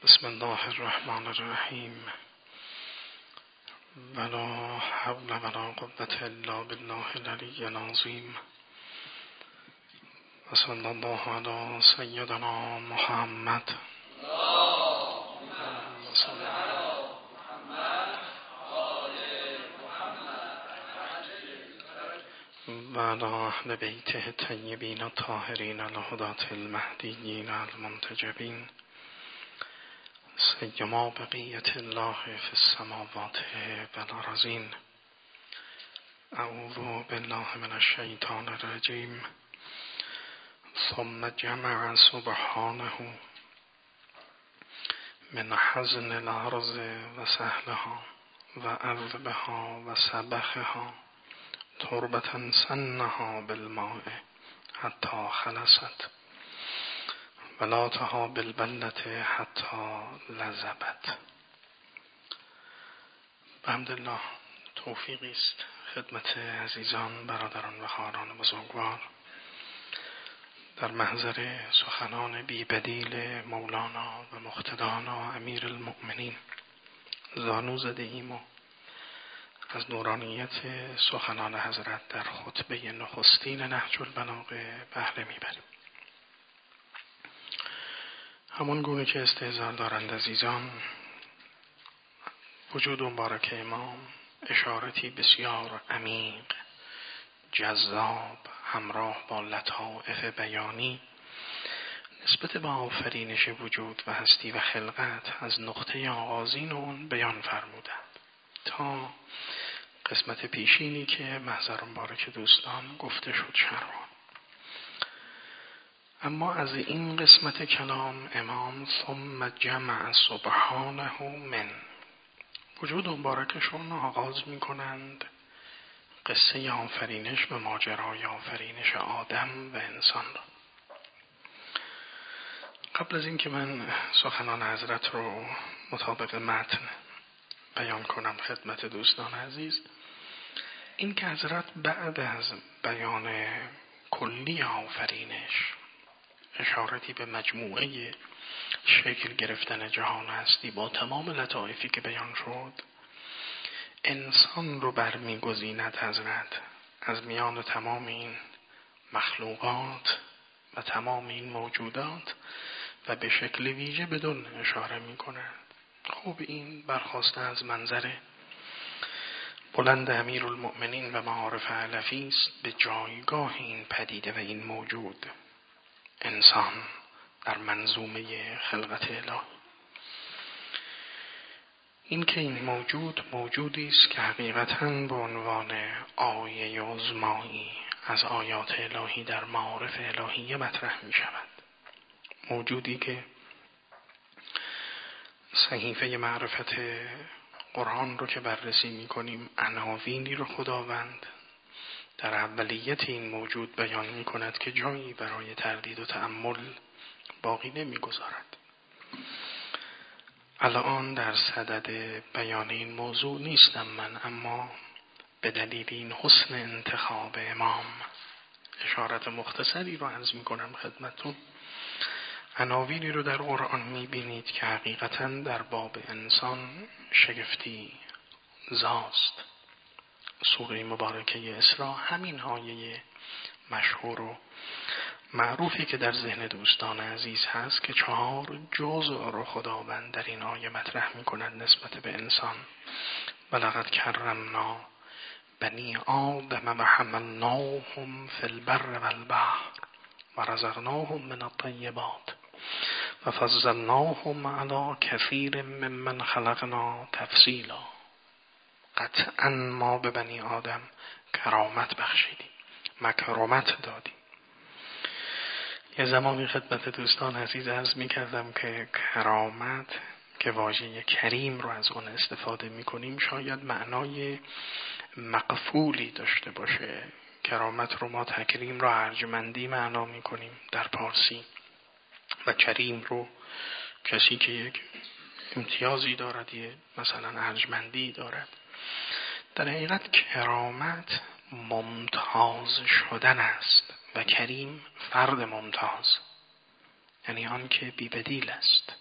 بسم الله الرحمن الرحیم. ولا حول ولا قوة الا بالله العلی العظیم. و صلی الله علی سیدنا محمد. و علی اهل بیته الطیبین الطاهرین الهداة المهدیین المنتجبین، سیما بقیت الله فی السماوات والارضین. اعوذ بالله من الشیطان الرجیم. ثم جمع سبحانه من حزن الارض و سهلها و عذبها و سبخها تربة سنها بالماء حتی خلصت ولاتها بالبلة حتی لذبت. بحمدالله توفیقی است خدمت عزیزان، برادران و خواهران بزرگوار در محضر سخنان بی بدیل مولانا و مقتدانا امیر المؤمنین زانو زده ایم و از نورانیت سخنان حضرت در خطبه نخستین نهج البلاغه بهره میبریم. همون گونه که استحضار دارند عزیزان، وجود مبارک امام اشارتی بسیار عمیق، جذاب، همراه با لطائف بیانی نسبت به آفرینش وجود و هستی و خلقت از نقطه آغازین اون بیان فرمودند تا قسمت پیشینی که محضر مبارک دوستان گفته شد شرحان. اما از این قسمت کلام امام ثم جمع سبحانه من وجود مبارکشون آغاز می کنند قصه آفرینش به ماجرای آفرینش آدم و انسان را. قبل از این که من سخنان حضرت رو مطابق متن بیان کنم خدمت دوستان عزیز، این که حضرت بعد از بیان کلی آفرینش اشارتی به مجموعه شکل گرفتن جهان هستی با تمام لطائفی که بیان شد، انسان رو برمیگزیند حضرت از میان تمام این مخلوقات و تمام این موجودات و به شکل ویژه بدون اشاره می کند. خب این برخواسته از منظر بلند امیر المؤمنین و معارف علفی است به جایگاه این پدیده و این موجود انسان در منظومه خلقت الهی. این که این موجود موجودی است که حقیقتاً به عنوان آیه عظمایی از آیات الهی در معارف الهیه مطرح می شود. موجودی که صحیفه معرفت قرآن رو که بررسی می کنیم عناوینی رو خداوند در اولیت این موجود بیان می کند که جایی برای تردید و تأمل باقی نمی گذارد. الان در صدد بیان این موضوع نیستم من، اما به دلیل این حسن انتخاب امام اشارت مختصری رو عرض می کنم خدمتون. عناوینی رو در قرآن می بینید که حقیقتاً در باب انسان شگفتی زاست. سوره مبارکه اسراء همین آیه مشهور و معروفی که در ذهن دوستان عزیز هست که 4 جزء رو خداوند در این آیه مطرح می کند نسبت به انسان. ولقد کرمنا بنی آدم و حملناهم فی البر والبحر و رزقناهم من الطیبات و فضلناهم علی کثیر ممن خلقنا تفضیلا. قطعا ما به بنی آدم کرامت بخشیدیم، مکرمت دادیم. یه زمانی خدمت دوستان عزیز عرض می کردم که کرامت که واژه کریم رو از اون استفاده می کنیم شاید معنای مقفولی داشته باشه. کرامت رو ما تکریم رو ارجمندی معنا می کنیم در پارسی و کریم رو کسی که یک امتیازی دارد، یه مثلا ارجمندی دارد. در حقیقت کرامت ممتاز شدن است و کریم فرد ممتاز، یعنی آن که بی بدیل است،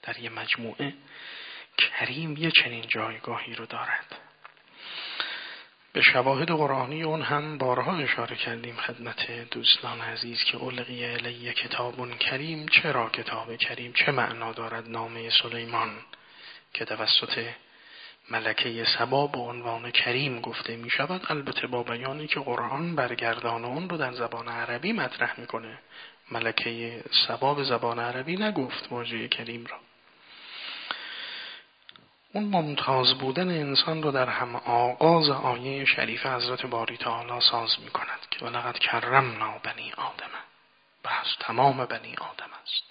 در یه مجموعه کریم یه چنین جایگاهی رو دارد. به شواهد قرآنی اون هم بارها اشاره کردیم خدمت دوستان عزیز که القی الی کتاب کریم. چرا کتاب کریم؟ چه معنا دارد نامه سلیمان که توسط ملکه سبا به عنوان کریم گفته می شود؟ البته با بیانی که قرآن برگردان اون رو در زبان عربی مطرح میکنه. ملکه سبا به زبان عربی نگفت واژه کریم را. اون ممتاز بودن انسان رو در هم آغاز آیه شریف حضرت باری تعالی ساز می کند که ولقد کرمنا بنی آدم، بس تمام بنی آدم است.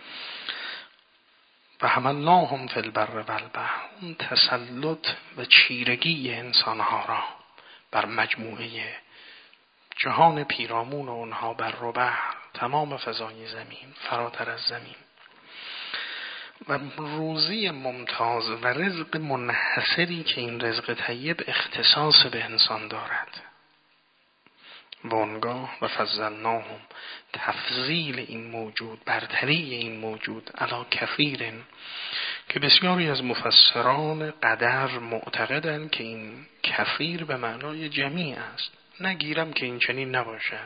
و حملناهم فی البر والبحر، اون تسلط و چیرگی انسانها را بر مجموعه جهان پیرامون اونها، بر و بحر، تمام فضای زمین، فراتر از زمین، و روزی ممتاز و رزق منحصری که این رزق طیب اختصاص به انسان دارد. وانگاه و فضلناهم، تفضیل این موجود، برتری این موجود، علی کثیر، که بسیاری از مفسران قدر معتقدند که این کثیر به معنای جمیع است. نگیرم که این چنین نباشد.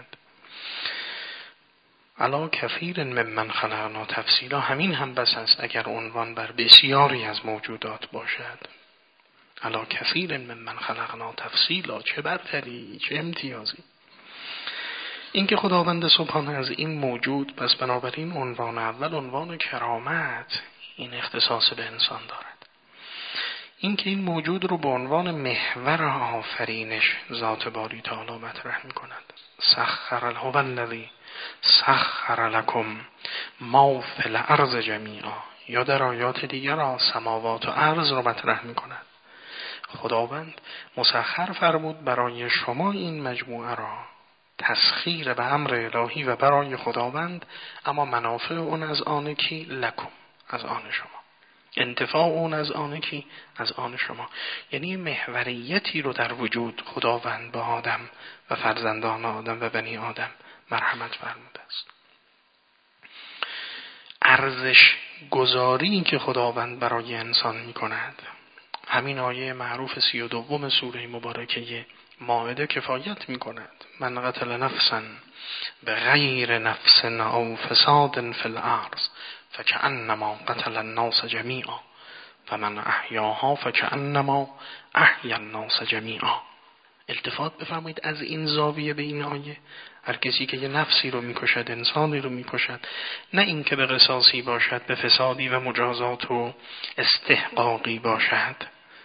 علا کثیر ممن خلقنا تفصیلا، همین هم بس است اگر عنوان بر بسیاری از موجودات باشد. علا کثیر ممن خلقنا تفصیلا، چه برتری، چه امتیازی. این که خداوند سبحانه از این موجود، پس بنابراین عنوان اول عنوان کرامت، این اختصاص به انسان دارد. این که این موجود رو به عنوان محور آفرینش ذات باری تعالی مطرح می کند. سخر هو الذی سخر لکم ما فی الارض جمیعا، یا در آیات دیگر سماوات و ارض رو مطرح می کند. خداوند مسخر فرمود برای شما این مجموعه را، تسخیر به امر الهی و برای خداوند، اما منافع اون از آن کی؟ لکم، از آن شما. انتفاع اون از آن کی؟ از آن شما. یعنی محوریتی رو در وجود خداوند به آدم و فرزندان آدم و بنی آدم مرحمت فرموده است. ارزش گذاری که خداوند برای انسان می کند، همین آیه معروف 32 سوره مبارکه مائده کفایت می کند. من قتل نفسا بغیر نفس او فساد فی الارض فکأنما قتل الناس جمیعا و من احیاها فکأنما احیا الناس جمیعا. التفات بفرمایید از این زاویه به این آیه. هر کسی که یه نفسی رو میکشد، انسانی رو میکشد، نه این که به قصاصی باشد، به فسادی و مجازات و استحقاقی باشد،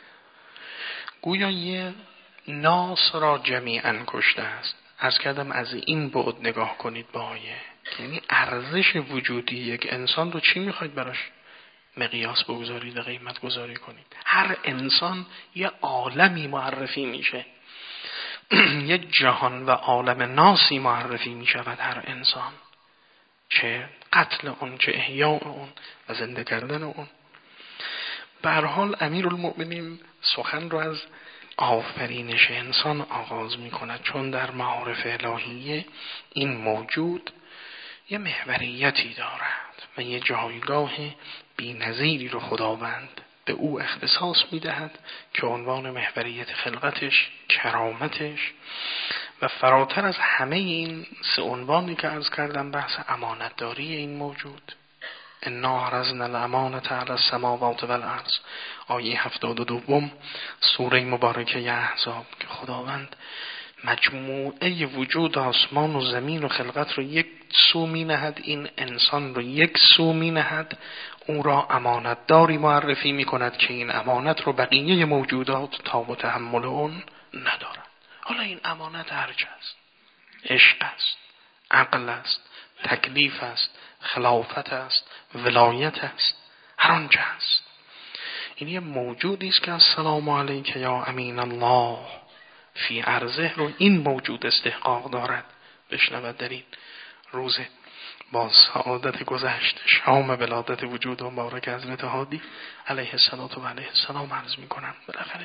گویا یه ناس را جمیعاً کشته است. از کردم از این بعد نگاه کنید به آیه، یعنی ارزش وجودی یک انسان رو چی میخواید براش مقیاس بگذارید و قیمت گذاری کنید. هر انسان یه عالمی معرفی میشه، یه جهان و عالم ناسی معرفی میشود هر انسان، چه قتل اون، چه احیاء اون و زنده کردن اون. به هر حال امیرالمؤمنین سخن رو از آفرینش انسان آغاز می کند، چون در معارف الهیه این موجود یه محوریتی دارد و یه جایگاه بی‌نظیری رو خداوند به او اختصاص می دهد که عنوان محوریت خلقتش، کرامتش و فراتر از همه این سه عنوانی که عرض کردم بحث امانتداری این موجود. انا عرضنا الامانة علی السماوات والارض، آیه 72 سوره مبارکه احزاب، که خداوند مجموعه وجود آسمان و زمین و خلقت رو یک سو می نهد، این انسان رو یک سو می نهد، او را امانتداری معرفی می کند که این امانت رو بقیه موجودات تاب و تحمل اون ندارد. حالا این امانت هرچه است، عشق است، عقل است، تکلیف است، خلافت است، ولایت است، هر آنچه است. این یه موجودی است که السلام علیک یا امین الله فی ارضه رو این موجود استحقاق دارد بشنود در این روز با سعادت گذشت شام ولادت وجود مبارک حضرت هادی علیه السلام عرض می کنم. بالاخره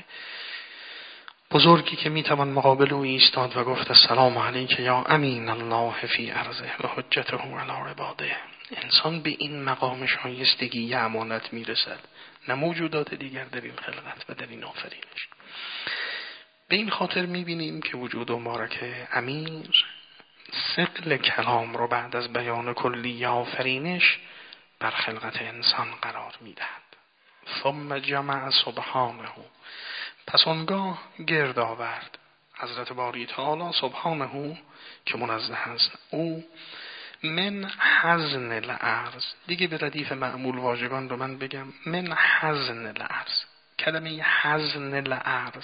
بزرگی که میتوان مقابل او ایستاد و گفت السلام علیک یا امین الله فی ارضه و حجته علی عباده، انسان به این مقام شایستگی امانت میرسد، نه موجودات دیگر در این خلقت و در این آفرینش. به این خاطر میبینیم که وجود مبارک امیر ثقل کلام رو بعد از بیان کلی آفرینش بر خلقت انسان قرار میدهد. ثم جمع سبحانه، پس آنگاه گرد آورد حضرت باری تعالی سبحانه که منزه است او من حزن الارض. دیگه به ردیف معمول واژگان رو من بگم، من حزن الارض. کلمه حزن الارض،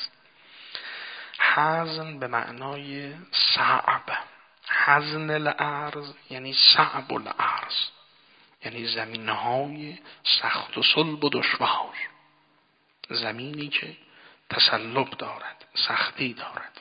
حزن به معنای صعب، حزن الارض یعنی صعب الارض، یعنی زمینهای سخت و صلب و دشوار، زمینی که تسلب دارد، سختی دارد.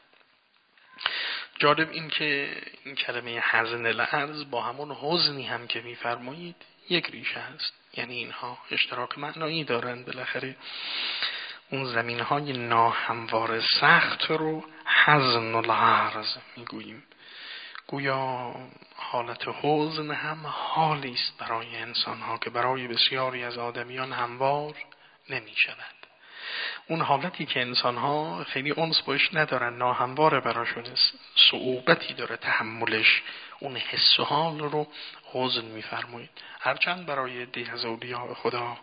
جالب این که این کلمه حزن الارض با همون حزنی هم که میفرمایید یک ریشه است، یعنی اینها اشتراک معنایی دارند. بالاخره اون زمینهای ناهموار سخت رو حزن الارض میگوییم. گویا حالت حزن هم حالی است برای انسانها که برای بسیاری از آدمیان هموار نمی شود. اون حالتی که انسانها خیلی انس باش ندارن، ناهمواره براشون، صعوبتی داره تحملش، اون حس و حال رو حزن میفرمایید. هرچند برای عده‌ای از اولیاء خدا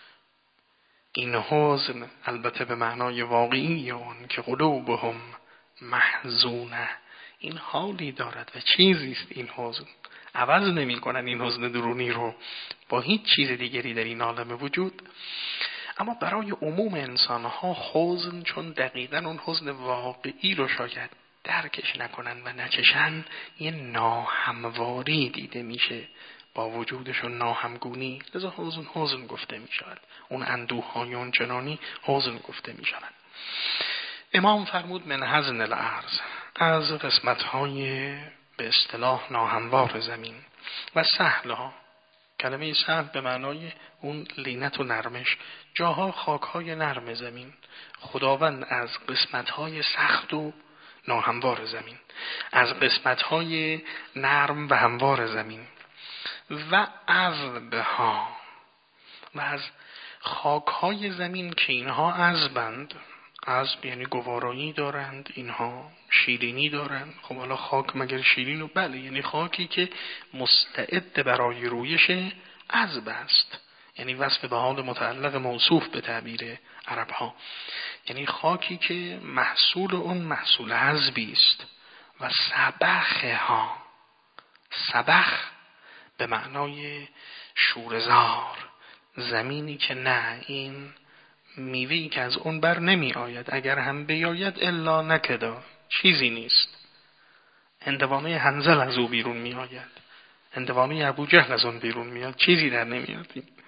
این حزن البته به معنای واقعی اون که قلوبهم محزونه، این حالی دارد و چیزیست. این حزن عوض نمی کنن این حزن درونی رو با هیچ چیز دیگری در این عالم وجود. اما برای عموم انسان ها حزن، چون دقیقاً اون حزن واقعی رو شاید درکش نکنن و نچشن، یه ناهمواری دیده میشه با وجودشون، ناهمگونی، لذا حزن گفته میشود. اون اندوه های اون چنانی حزن گفته میشود. امام فرمود من حزن الارض، از قسمت های به اصطلاح ناهموار زمین، و سهلها، کلمه سهل به معنای اون لینت و نرمش، جاها خاکهای نرم زمین. خداوند از قسمتهای سخت و ناهموار زمین، از قسمتهای نرم و هموار زمین، و عذبها، و از خاکهای زمین که اینها عذبند. عذب یعنی گوارایی دارند، اینها شیرینی دارند. خب حالا خاک مگر شیرین؟ و بله، یعنی خاکی که مستعد برای رویش عذب است، یعنی وصف به حال متعلق موصوف به تعبیر عرب ها، یعنی خاکی که محصول اون محصول عذبی است. و سبخها، سبخ به معنای شورزار، زمینی که نه، این میوهی که از اون بر نمی آید، اگر هم بیاید الا نکدا، چیزی نیست. هندوانه حنظل از او بیرون می آید، هندوانه ابو جهل از اون بیرون میاد، چیزی در نمیاد.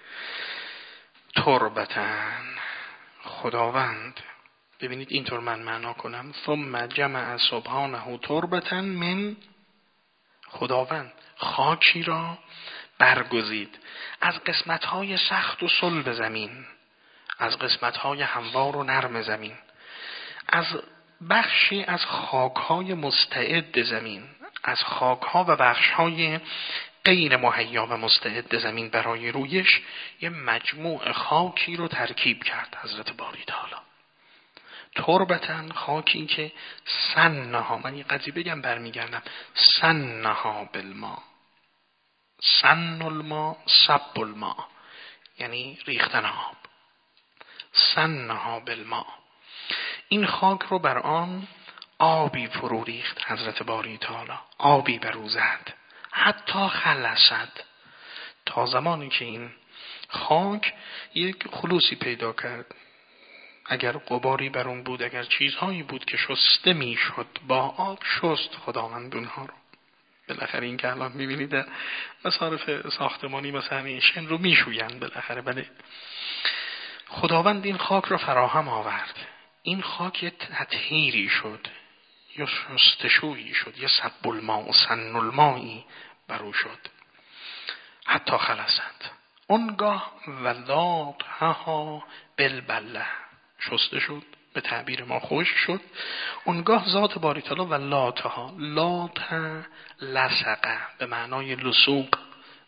تربتن، خداوند، ببینید اینطور من معنا کنم، ثم جمع سبحانه تربتن من، خداوند خاکی را برگزید از قسمت‌های سخت و صلب زمین، از قسمت‌های هموار و نرم زمین، از بخشی از خاک‌های مستعد زمین، از خاک‌ها و بخش‌های غیر مهیا و مستعد زمین برای رویش، یه مجموع خاکی رو ترکیب کرد حضرت باری تعالی. تربتن، خاکی که سنها، من یه قضیه بگم برمیگردم، سنها بالما، سن الماء صب الماء، یعنی ریختن آب. سنها بالما، این خاک رو بر آن آبی فرو ریخت حضرت باری تعالی، آبی بر او زد، حتی خلصت، تا زمانی که این خاک یک خلوصی پیدا کرد. اگر غباری بر اون بود، اگر چیزهایی بود که شسته میشد، با آب شست خداوند اونها رو. بالاخره این که الان میبینید در مصارف ساختمانی مثلا این شن رو میشویند بالاخره، بله، خداوند این خاک رو فراهم آورد. این خاک یه تطهیری شد، یا شستشویی شد، یا سب الماء و سن المائی برو شد. حتی خلصت، اونگاه ولاتها بالبله، شسته شد، به تعبیر ما خوش شد. اونگاه ذات باری تعالی ولاتها، لات لصقه به معنای لصوق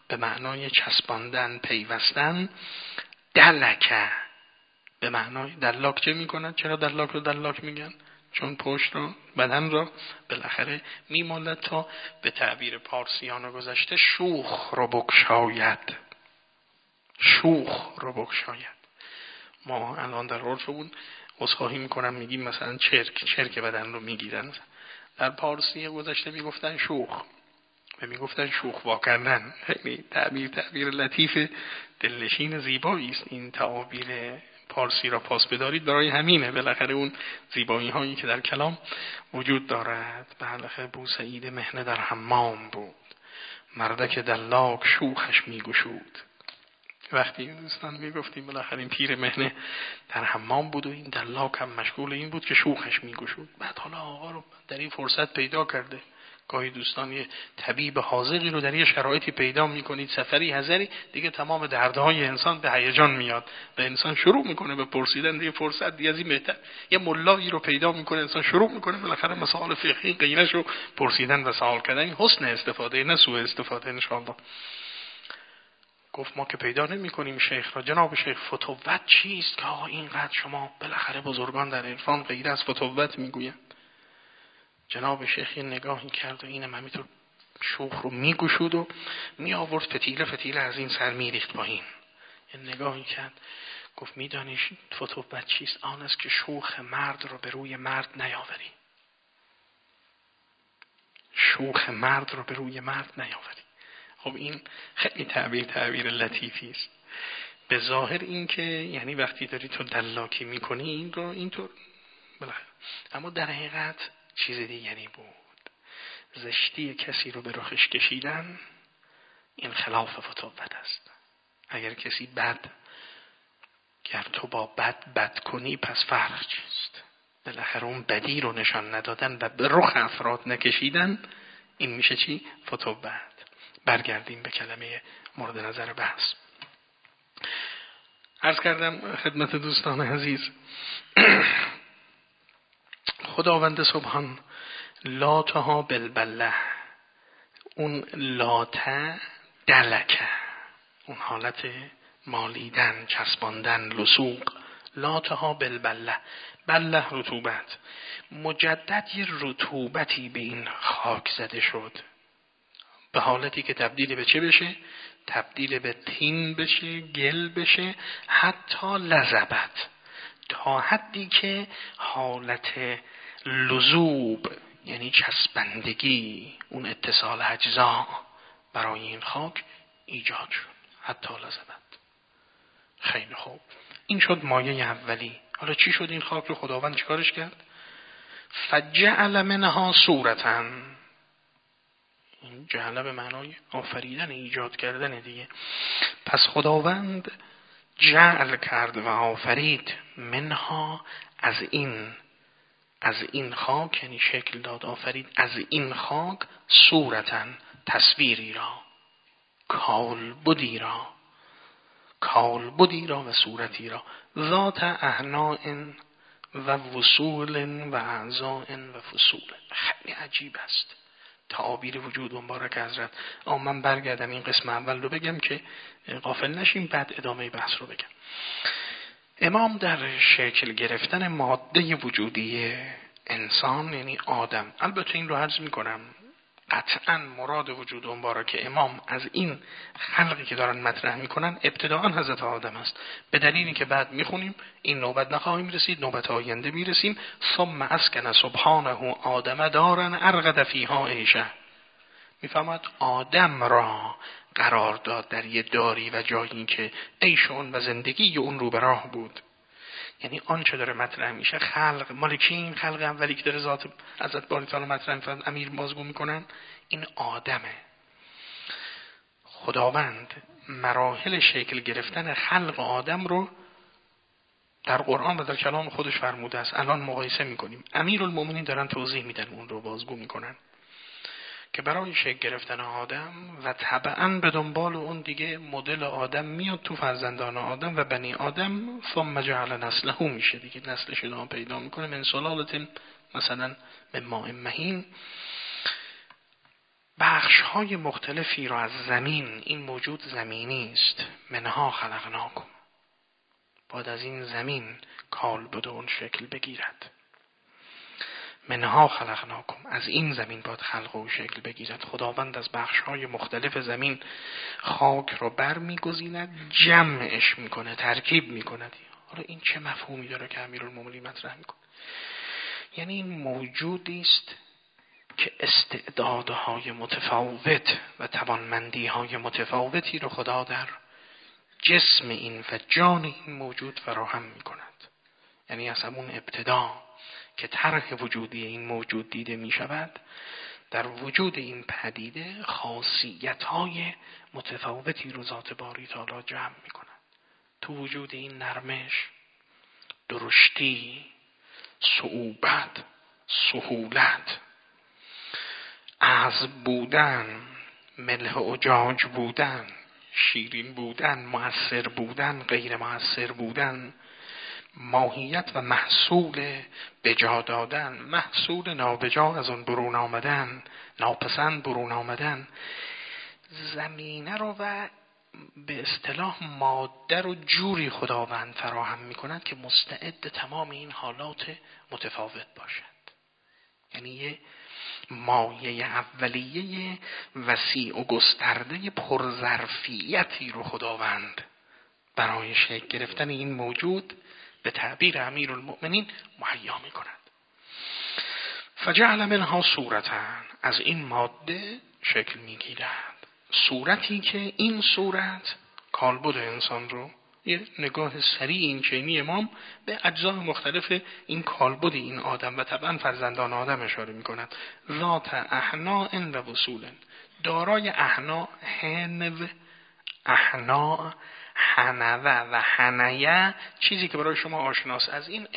به معنای چسباندن، پیوستن. دلکه به معنای دلاک چه میکنن؟ چرا دلاک رو دلاک میگن؟ چون پشت رو، بدن رو بالاخره میمالد تا به تعبیر پارسیان گذشته شوخ رو بکشاید. شوخ رو بکشاید. ما الان در عرفمون عذرخواهی میکنم میگیم مثلا چرک بدن رو میگیرن. در پارسی گذشته میگفتن شوخ و میگفتن شوخ وا کردن. خیلی تعبیر لطیف دلنشین زیبایی است. این تعابیر پارسی را پاس بدارید برای همینه. بالاخره اون زیبایی هایی که در کلام وجود دارد. بالاخره بوسعید مهنه در حمام بود، مردک دلاک شوخش میگشود. وقتی دوستان میگفتیم بالاخره این پیر مهنه در حمام بود و این دلاک هم مشغول این بود که شوخش میگشود. بعد حالا آقا رو در این فرصت پیدا کرده. گاهی دوستان یه طبیب حاذقی رو در یه شرایطی پیدا میکنید، سفری حذری، دیگه تمام دردهای انسان به هیجان میاد و انسان شروع میکنه به پرسیدن. دیگه فرصت دیگه از این بهتر. یه ملایی رو پیدا میکنه انسان، شروع میکنه بالاخره مسائل فقهی غیرش رو پرسیدن و سوال کردن. این حسن استفاده، نه سوء استفاده ان شاء الله. گفت ما که پیدا نمی کنیم شیخ را. جناب شیخ فتوت چیست که اینقدر شما بالاخره بزرگان در عرفان غیر از فتوت میگویند؟ جناب شیخ یه نگاهی کرد و اینم همینطور شوخ رو میگشود و می آورد فتیله از این سر میریخت پایین. یه نگاهی کرد گفت میدانی فتوت چیست؟ آن است که شوخ مرد رو به روی مرد نیاوری. شوخ مرد رو به روی مرد نیاوری. خب این خیلی تعبیر لطیفی است. به ظاهر این که یعنی وقتی داری تو دلاکی میکنی این رو اینطور بالاخره، اما در حقیقت چیز دیگری بود. زشتی کسی رو به رخش کشیدن این خلاف فتوت است. اگر کسی بد، گر تو با بد کنی پس فرق چیست؟ بالاخره اون بدی رو نشان ندادن و به رخ افراد نکشیدن، این میشه چی؟ فتوت. برگردیم به کلمه مورد نظر بحث. عرض کردم خدمت دوستان عزیز خداوند سبحان لاتها بالبله، اون لاته دلکه، اون حالت مالیدن، چسباندن، لصوق. لاتها بالبله، بله رطوبت. مجدد یه رطوبتی به این خاک زده شد، به حالتی که تبدیل به چه بشه؟ تبدیل به طین بشه، گل بشه، حتی لزبت، تا حدی که حالت لزوب یعنی چسبندگی، اون اتصال اجزا برای این خاک ایجاد شد، حتی لزبت. خیلی خوب، این شد مایه اولی. حالا چی شد؟ این خاک رو خداوند چیکارش کرد؟ فجعل منها صورتاً. این جعل به معنای آفریدن، ایجاد کردن دیگه. پس خداوند جعل کرد و آفرید منها، از این خاک، یعنی شکل داد، آفرید از این خاک، صورتاً تصویری را، کالبدی را و صورتی را، ذات احناء و وصول و اعضاء و فصول. خیلی عجیب است تعابیر وجود مبارک حضرت. من برگردم این قسم اول رو بگم که غافل نشیم، بعد ادامه بحث رو بگم. امام در شکل گرفتن ماده وجودی انسان یعنی آدم، البته این رو عرض میکنم قطعا مراد وجود مبارک امام از این خلقی که دارن مطرح میکنن ابتداءً حضرت آدم است، به دلیلی که بعد میخونیم این نوبت نخواهیم رسید، نوبت آینده میرسیم. ثم اسکن سبحانه آدم دارن ارغد فیها عیشه، میفهمد آدم را قرار داد در یه داری و جایی که عیش اون و زندگی اون رو به راه بود. یعنی آنچه داره مطرح میشه خلق مال کی؟ این خلق اولی که داره ذات حضرت باری تعالی مطرح می‌کنن، امیر بازگو میکنن، این آدمه. خداوند مراحل شکل گرفتن خلق آدم رو در قرآن و در کلام خودش فرموده است. الان مقایسه میکنیم، امیرالمومنین دارن توضیح میدن، اون رو بازگو میکنن که برای شکل گرفتن آدم و طبعاً به دنبال اون دیگه مدل آدم میاد تو فرزندان آدم و بنی آدم، ثم جعل نسله میشه دیگه، نسلش ادامه پیدا میکنه، من سلالة مثلا من ماء مهین. بخش‌های مختلفی را از زمین، این موجود زمینی است، منها خلقناکم، بعد از این زمین کالبد اون شکل بگیرد. منها خلقناکم، از این زمین باید خلق و شکل بگیرد. خداوند از بخش‌های مختلف زمین خاک رو برمی‌گزیند، جمعش میکنه، ترکیب میکند. حالا این چه مفهومی داره که امیرالمومنین مطرح میکنه؟ یعنی این موجودی است که استعدادهای متفاوت و توانمندی‌های متفاوتی رو خدا در جسم این و جان این موجود فراهم میکند. یعنی از همون ابتدا که طرح وجودی این موجود دیده می شود، در وجود این پدیده خاصیت‌های متفاوتی رو ذات باری تعالی جمع می کند. تو وجود این نرمش، درشتی، صعوبت، سهولت، عذب بودن، ملح و اجاج بودن، شیرین بودن، مؤثر بودن، غیر مؤثر بودن، ماهیت و محصول بجا دادن، محصول نابجا از اون برون آمدن، ناپسند برون آمدن، زمینه رو و به اصطلاح ماده رو جوری خداوند فراهم می‌کند که مستعد تمام این حالات متفاوت باشد. یعنی یه مایه اولیه وسیع و گسترده پرظرفیتی رو خداوند برای شکل گرفتن این موجود به تعبیر امیرالمؤمنین مهیا می کند. فجعل منها صورتا، از این ماده شکل می گیرد، صورتی که این صورت کالبد انسان رو، یه نگاه سریع این چینی امام به اجزای مختلف این کالبد این آدم و طبعا فرزندان آدم اشاره می کند. ذات احناء و وصول، دارای احناء، هنو، احناء، حنوه و حنیه، چیزی که برای شما آشناست از این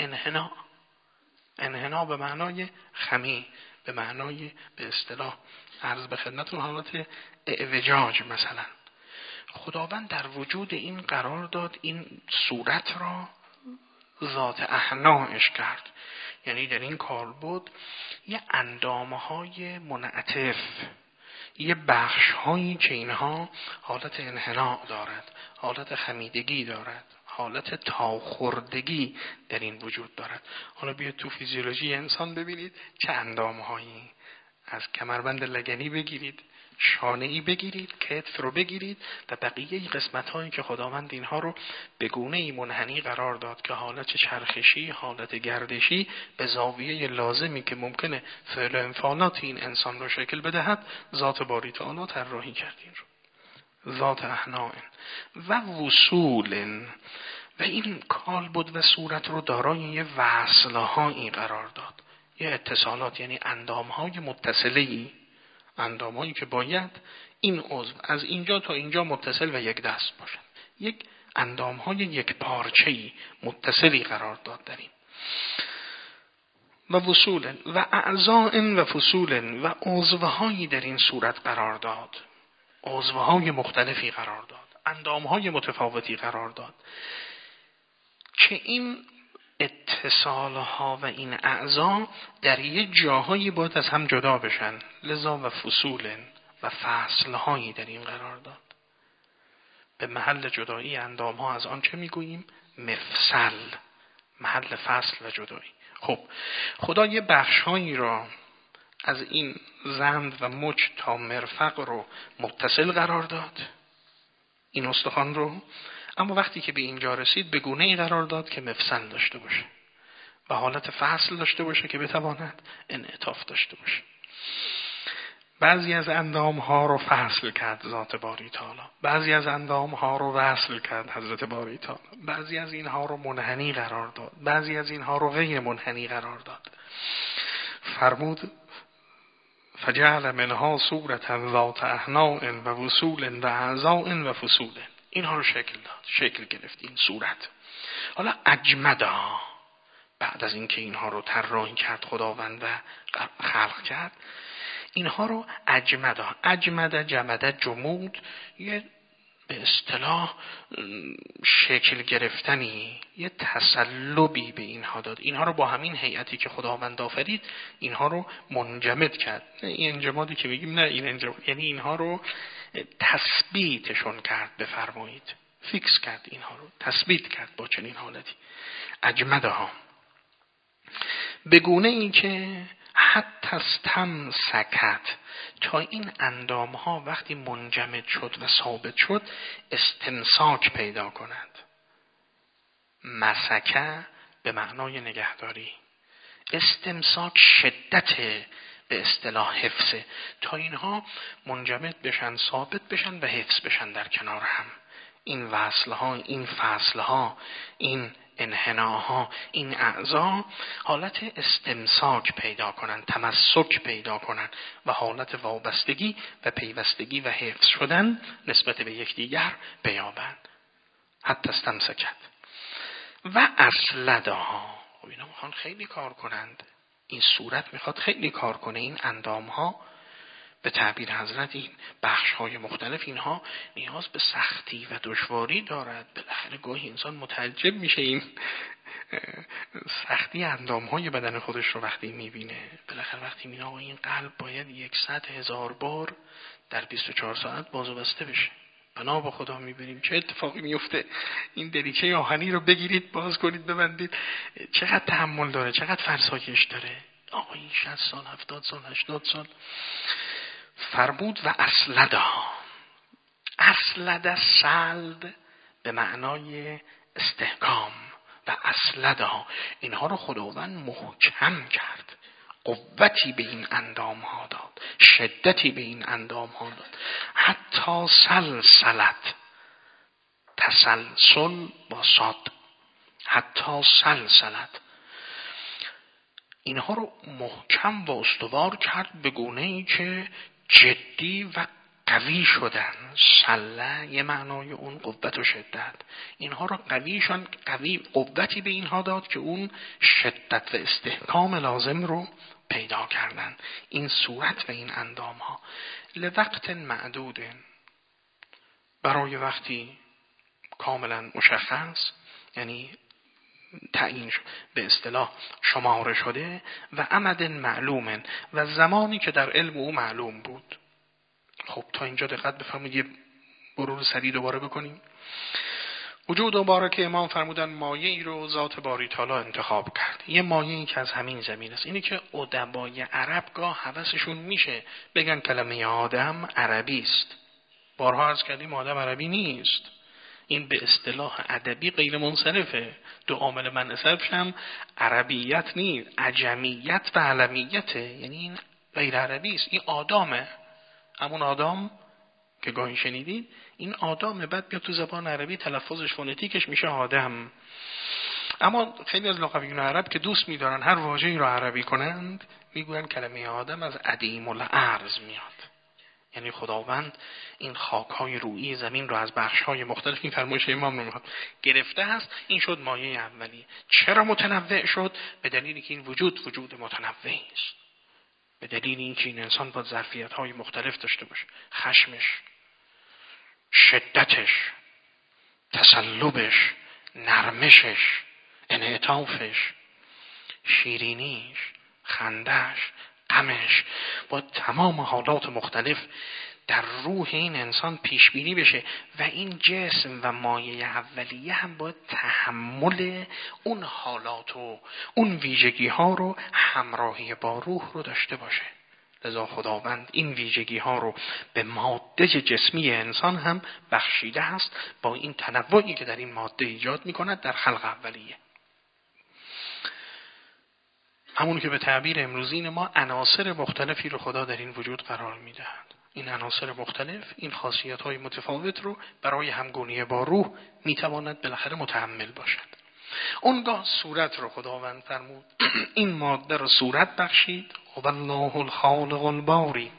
انحنا به معنای خمی، به معنای به اصطلاح عرض به خدمتتون حالت اعوجاج. مثلا خداوند در وجود این قرار داد، این صورت را ذات احناش کرد. یعنی در این کالبد یه اندامهای منعطف، یه بخش‌هایی که اینها حالت انحناء دارد، حالت خمیدگی دارد، حالت تاخوردگی در این وجود دارد. حالا بیاید تو فیزیولوژی انسان ببینید چه اندام‌هایی، از کمربند لگنی بگیرید، شانه‌ای بگیرید، کتف رو بگیرید و بقیه قسمت‌هایی که خداوند اینها رو به گونه‌ای منحنی قرار داد که حالت چرخشی، حالت گردشی به زاویه لازمی که ممکنه فعل و انفعالات این انسان رو شکل بدهد، ذات باری تعالی طراحی کرد این رو. ذات احناء و وصول، و این کالبد و صورت رو دارای یه وصلهایی قرار داد، یه اتصالات، یعنی اندام‌های متصله‌ای، اندام‌هایی که باید این عضو از اینجا تا اینجا متصل و یک دست باشد، یک اندام‌های یک پارچه‌ای متصلی قرار داد در این. و وصول و اعضاء و فصول، و عضوهایی در این صورت قرار داد، عضوهای مختلفی قرار داد، اندام‌های متفاوتی قرار داد که این اتصالها و این اعضا در یه جاهایی باید از هم جدا بشن، لذا و فصول و فصلهایی در این قرار داد. به محل جدایی اندامها از آن چه میگوییم؟ مفصل، محل فصل و جدایی. خب خدا یه بخشهایی را از این زند و مچ تا مرفق رو متصل قرار داد، این استخوان رو، اما وقتی که به اینجا رسید به گونه‌ای قرار داد که مفصل داشته باشه و حالت فصل داشته باشه که بتواند انعطاف داشته باشه. بعضی از اندام‌ها رو فصل کرد ذات باری تعالی، بعضی از اندام‌ها رو وصل کرد حضرت باری تعالی، بعضی از اینها رو منحنی قرار داد، بعضی از اینها رو غیر منحنی قرار داد. فرمود فجعل منها صورة ذات احناء و وصول و اعضاء و فصول، اینها رو شکل داد، شکل گرفت این صورت. حالا اجمدا، بعد از اینکه اینها رو طراحی کرد خداوند و خلق کرد، اینها رو اجمدا، اجمد جمد جمود، یه به اصطلاح شکل گرفتنی، یه تسلبی به اینها داد. اینها رو با همین هیئتی که خداوند آفرید اینها رو منجمد کرد. نه این انجمادی که بگیم، نه این انجماد، یعنی اینها رو تثبیتشون کرد، بفرمایید فیکس کرد، اینها رو تثبیت کرد با چنین حالتی. اجمدها به گونه این که حتی استم سکت، تا این اندام ها وقتی منجمد شد و ثابت شد استمساک پیدا کند. مسکه به معنای نگهداری، استمساک شدت به اصطلاح حفظه، تا اینها منجمد بشن، ثابت بشن و حفظ بشن در کنار هم. این وصلها، این فصلها، این انحناها، این اعضا حالت استمساک پیدا کنن، تمسک پیدا کنن و حالت وابستگی و پیوستگی و حفظ شدن نسبت به یکدیگر بیابند. حتی استمسکت و اصلدها. اینا میخوان خیلی کار کنند، این صورت میخواد خیلی کار کنه. این اندام ها به تعبیر حضرت، این بخش های مختلف، اینها نیاز به سختی و دشواری دارد. بالاخره گاهی انسان متعجب میشه این سختی اندام های بدن خودش رو وقتی میبینه. بالاخره وقتی میبینه آقا این قلب باید 100,000 بار در 24 ساعت باز و بسته بشه، بنا به خدا میبینیم چه اتفاقی میفته. این دریچه آهنی رو بگیرید، باز کنید، ببندید، چقدر تحمل داره، چقدر فرسایش داره. آقا این 60 سال 70 سال 80 سال فرمود. و اصلدها، اصلد سلد به معنای استحکام، و اصلدها اینها رو خداوند محکم کرد، قوتی به این اندام ها داد، شدتی به این اندام ها داد. حتی سلسلت، تسلسل با صاد، حتی سلسلت اینها رو محکم و استوار کرد به گونه ای که جدی و قوی شدن. سله یه معنای اون قوت و شدت، اینها رو قوی قوتی به اینها داد که اون شدت و استحکام لازم رو پیدا کردن. این صورت و این اندام ها لوقت معدود، برای وقتی کاملا مشخص، یعنی تعیین به اصطلاح شماره شده، و امد معلوم، و زمانی که در علم او معلوم بود. خب تا اینجا دقت بفرمایید، یه مرور سریع دوباره بکنیم. وجود دوباره که امام فرمودن مایه‌ای رو ذات باری تعالی انتخاب کرد. یه مایه‌ای که از همین زمین است. اینه که ادبای عرب گاه حواسشون میشه بگن کلمه آدم عربی است. بارها عرض کردیم آدم عربی نیست. این به اصطلاح ادبی غیر منصرفه. دو عامل منع صرفش هم عربیت نیست، عجمیت و علمیته. یعنی این غیر عربی است، این آدامه. همون آدام که گاهی شنیدید، این آدامه، بعد بیاد تو زبان عربی تلفظش فونتیکش میشه آدم. اما خیلی از لغویون عرب که دوست می‌دارن هر واژه‌ای رو عربی کنند، میگوین کلمه آدم از عدیم الارض میاد. یعنی خداوند این خاک‌های روئی زمین رو از بخش‌های مختلف، این فرمایش امام رو میخواد گرفته هست. این شد مایه اولی. چرا متنوع شد؟ به دلیلی که این وجود متنوعی است. به دلیل اینکه این انسان با ظرفیت‌های مختلف داشته باشه، خشمش، شدتش، تسلبش، نرمشش، انعطافش، شیرینیش، خندش، غمش، با تمام حالات مختلف در روح این انسان پیش بینی بشه. و این جسم و مایه اولیه هم باید تحمل اون حالات و اون ویژگی ها رو همراهی با روح رو داشته باشه. لذا خداوند این ویژگی ها رو به ماده جسمی انسان هم بخشیده است، با این تنوعی که در این ماده ایجاد می کند در خلق اولیه. همون که به تعبیر امروزین ما عناصر مختلفی رو خدا در این وجود قرار میدهد. این عناصر مختلف، این خاصیت‌های متفاوت رو برای همگونی با روح میتواند بالاخره متحمل باشد. اونگاه صورت رو خداوند فرمود این ماده رو صورت بخشید. والله الخالق الباری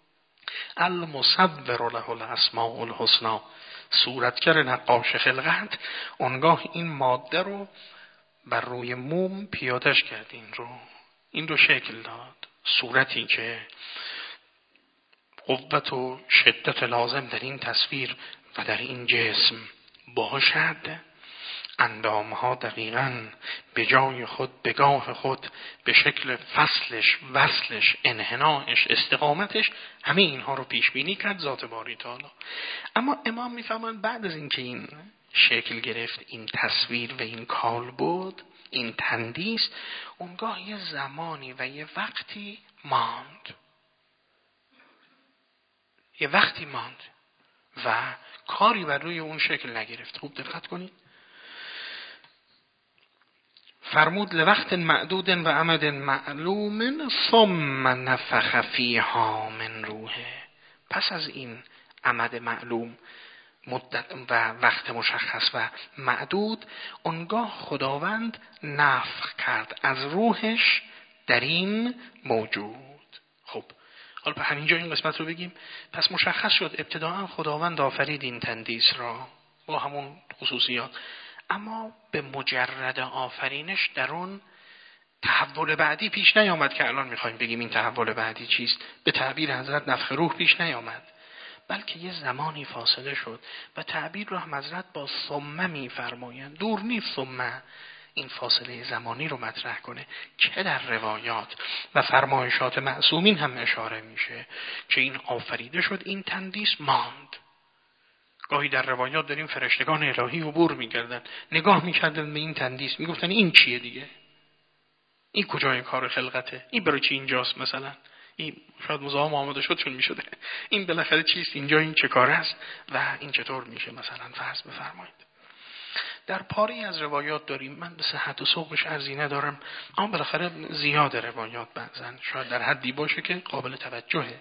المصور له الاسماء الحسنی، صورتگر نقاش خلقت. اونگاه این ماده رو بر روی موم پیادش کرد، این رو شکل داد. صورتی که قوت و شدت لازم در این تصویر و در این جسم باشد، اندامها دقیقاً به جای خود، به گاه خود، به شکل فصلش، وصلش، انحنایش، استقامتش، همه اینها رو پیش بینی کرد ذات باری تعالی. اما امام میفهمند بعد از اینکه این شکل گرفت، این تصویر و این کال بود، این تندیس، اونگاه یه زمانی و یه وقتی ماند. یه وقتی ماند و کاری بر روی اون شکل نگرفت. خوب دقت کنید. فرمود لوقت معدود و امد معلوم ثم نفخ فیها من روحه. پس از این امد معلوم، مدت و وقت مشخص و معدود، اونگاه خداوند نفخ کرد از روحش در این موجود. خب حالا به همینجا این قسمت رو بگیم. پس مشخص شد ابتداء خداوند آفرید این تندیس را با همون خصوصیات، اما به مجرد آفرینش در اون تحول بعدی پیش نیامد که الان میخوایم بگیم این تحول بعدی چیست. به تعبیر حضرت نفخ روح پیش نیامد، بلکه یه زمانی فاصله شد و تعبیر رو هم حضرت با ثم میفرمایند. دور نیست ثم این فاصله زمانی رو مطرح کنه که در روایات و فرمایشات معصومین هم اشاره میشه که این آفریده شد، این تندیس ماند. گاهی در روایات داریم فرشتگان الهی عبور میکردن، نگاه میکردن به این تندیس، میگفتن این چیه دیگه، این کجای کار خلقته، این برای چی اینجاست، مثلا این شاید مزاحم آماده شد چون میشده، این بالاخره چیست اینجا، این چه کار است و این چطور میشه، مثلا فرض بفرمایید. در پاری از روایات داریم، من به صحت و سوقش عرضی ندارم، اما بالاخره زیاد روایات بعضا شاید در حدی باشه که قابل توجهه،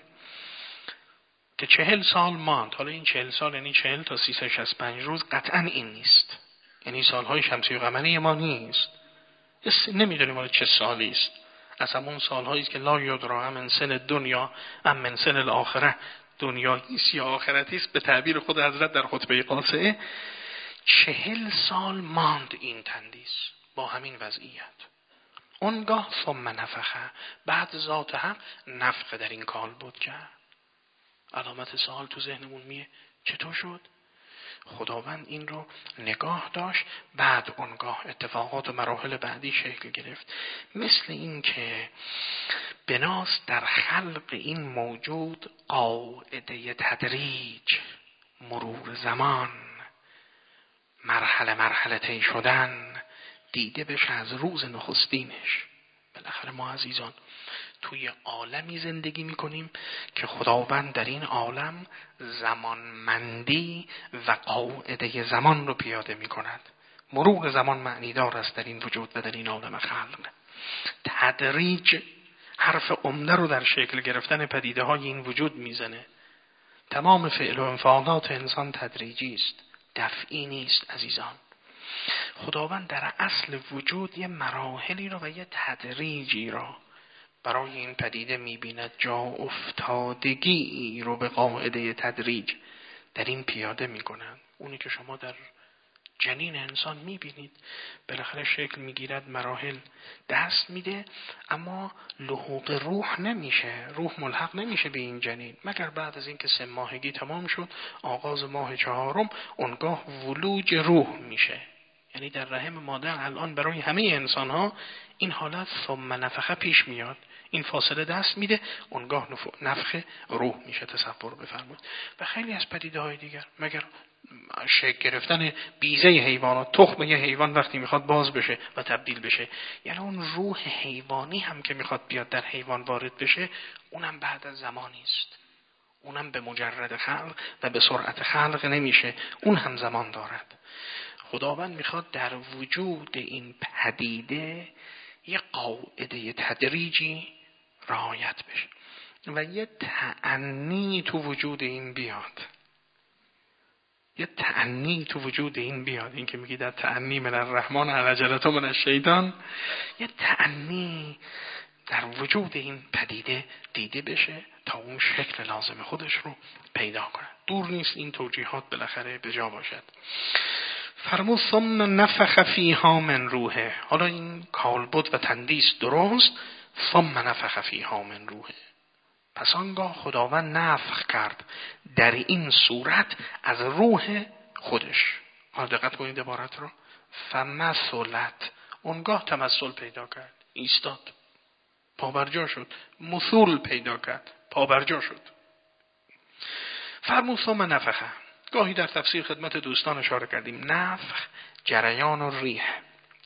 که 40 سال ماند. حالا این 40 سال یعنی 40 تا 365 روز قطعا این نیست، یعنی سالهای شمسی و قمری ما نیست، نمیدونیم حالا چه سالی است، از همون سالهایی است که لا یدرا من سن دنیا ام من سن الاخره، دنیاییست یا آخرتی است، به تعبیر خود حضرت در خطبه قاصعه 40 سال ماند این تندیس با همین وضعیت. اونگاه ثم نفخه، بعد ذات حق نفخ در این کال بود کرد. علامت سوال تو ذهنمون میه چطور شد؟ خداوند این رو نگاه داشت، بعد اونگاه اتفاقات و مراحل بعدی شکل گرفت. مثل این که بناس در خلق این موجود قاعده تدریج، مرور زمان، مرحله مرحله طی شدن دیده بشه از روز نخستینش. بالاخره ما عزیزان توی عالمی زندگی میکنیم که خداوند در این عالم زمانمندی و قاعده زمان رو پیاده میکند. مرور زمان معنیدار است در این وجود و در این عالم خلق. تدریج حرف عمده رو در شکل گرفتن پدیده های این وجود میزنه. تمام فعل و انفعالات انسان تدریجی است، دفعی نیست عزیزان. خداوند در اصل وجود یه مراحلی رو و یه تدریجی را برای این پدیده میبیند. جا افتادگی رو به قاعده تدریج در این پیاده میکنند. اونی که شما در جنین انسان میبینید بالاخره شکل میگیرد، مراحل دست میده، اما لحوق روح نمیشه، روح ملحق نمیشه به این جنین مگر بعد از اینکه 3 ماهگی تمام شد، آغاز ماه 4 اونگاه ولوج روح میشه. یعنی در رحم مادر الان برای همه انسان ها این حالت ثم نفخه پیش میاد، این فاصله دست میده، اونگاه نفخ روح میشه. تصور بفرمایید. و خیلی از پدیده های دیگر، مگر شکل گرفتن بیزه حیوانات، تخم یه حیوان وقتی میخواد باز بشه و تبدیل بشه، یعنی اون روح حیوانی هم که میخواد بیاد در حیوان وارد بشه، اونم بعد از زمانی است، اونم به مجرد خلق و به سرعت خلق نمیشه، اون هم زمان دارد. خداوند میخواد در وجود این پدیده یه قاعده تدریجی رعایت بشه و یه تأنی تو وجود این بیاد، یه تأنی تو وجود این بیاد. این که میگی در تأنی من الرحمن عجلته من الشیطان، یه تأنی در وجود این پدیده دیده بشه تا اون شکل لازم خودش رو پیدا کنه. دور نیست این توجیهات بالاخره به جا باشد. فرمود ثم نفخ فیها من روحه. حالا این کالبد و تندیس درست، ثم نفخ فیها من روحه، پس آنگاه خداوند نفخ کرد در این صورت از روح خودش. دقت کنید عبارت رو. فمثلت، اونگاه تمثل پیدا کرد، ایستاد، پابرجا شد، مثول پیدا کرد، پابرجا شد. فرمود ثم نفخه. گاهی در تفسیر خدمت دوستان اشاره کردیم نفخ جریان و ریح،